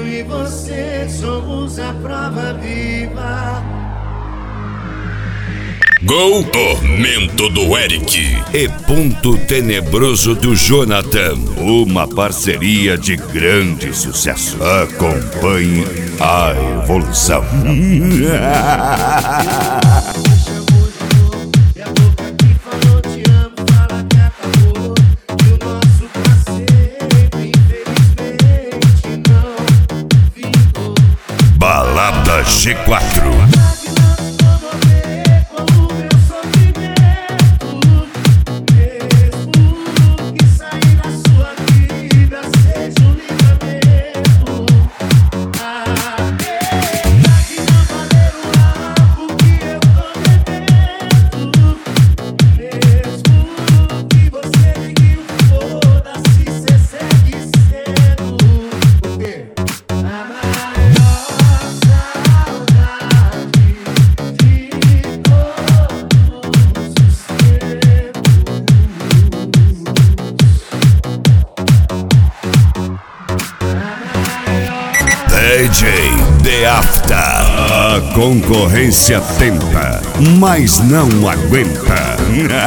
Eu e você somos a prova viva. Gol Tormento do Eric e Ponto Tenebroso do Jonathan. Uma parceria de grande sucesso. Acompanhe a evolução. Balada G4. DJ The After. A concorrência tenta, mas não aguenta.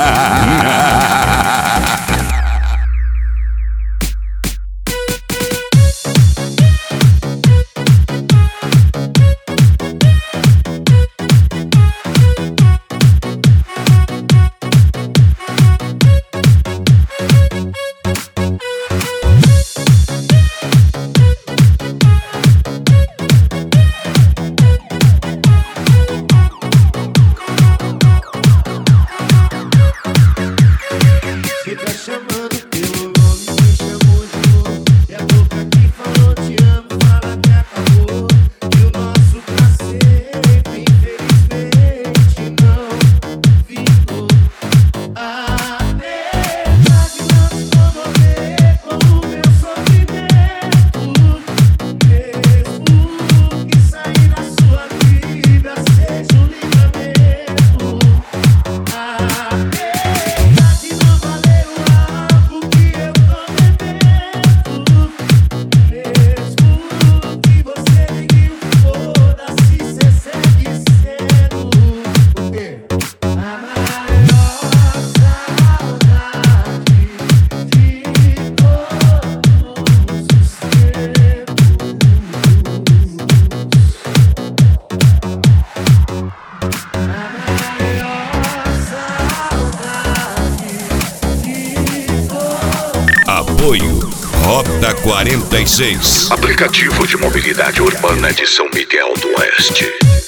Apoio Rota 46, aplicativo de mobilidade urbana de São Miguel do Oeste.